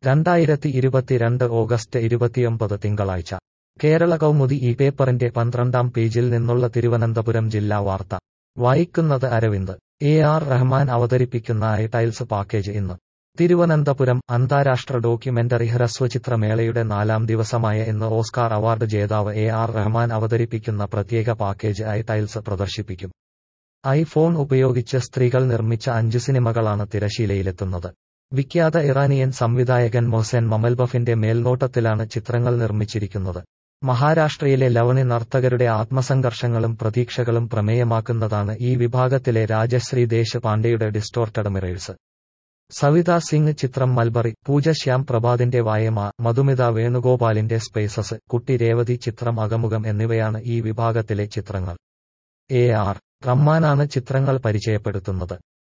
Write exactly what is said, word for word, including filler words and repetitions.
രണ്ടായിരത്തി ഇരുപത്തിരണ്ട് ഓഗസ്റ്റ് ഇരുപത്തിയൊമ്പത് തിങ്കളാഴ്ച കേരള കൗമുദി ഈ പേപ്പറിന്റെ പന്ത്രണ്ടാം പേജിൽ നിന്നുള്ള തിരുവനന്തപുരം ജില്ലാ വാർത്ത വായിക്കുന്നത് അരവിന്ദ്. എ ആർ റഹ്മാൻ അവതരിപ്പിക്കുന്ന ഐ ടൈൽസ് പാക്കേജ് ഇന്ന്. തിരുവനന്തപുരം അന്താരാഷ്ട്ര ഡോക്യുമെന്ററി ഹ്രസ്വചിത്രമേളയുടെ നാലാം ദിവസമായ ഇന്ന് ഓസ്കാർ അവാർഡ് ജേതാവ് എ ആർ റഹ്മാൻ അവതരിപ്പിക്കുന്ന പ്രത്യേക പാക്കേജ് ഐ ടൈൽസ് പ്രദർശിപ്പിക്കും. ഐഫോൺ ഉപയോഗിച്ച് സ്ത്രീകൾ നിർമ്മിച്ച അഞ്ച് സിനിമകളാണ് തിരശീലയിലെത്തുന്നത്. വിഖ്യാത ഇറാനിയൻ സംവിധായകൻ മൊഹ്സെൻ മമൽബഫിന്റെ മേൽനോട്ടത്തിലാണ് ചിത്രങ്ങൾ നിർമ്മിച്ചിരിക്കുന്നത്. മഹാരാഷ്ട്രയിലെ ലവണി നർത്തകരുടെ ആത്മസംഘർഷങ്ങളും പ്രതീക്ഷകളും പ്രമേയമാക്കുന്നതാണ് ഈ വിഭാഗത്തിലെ രാജശ്രീ ദേശ് പാണ്ഡെയുടെ ഡിസ്റ്റോർട്ടഡ് മിറേഴ്സ്. സവിത സിംഗ് ചിത്രം മൽബറി, പൂജ ശ്യാം പ്രഭാതിന്റെ വായമ, മധുമിത വേണുഗോപാലിന്റെ സ്പേസസ്, കുട്ടി രേവതി ചിത്രം അകമുഖം എന്നിവയാണ് ഈ വിഭാഗത്തിലെ ചിത്രങ്ങൾ. എ ആർ റഹ്മാനാണ് ചിത്രങ്ങൾ പരിചയപ്പെടുത്തുന്നത്.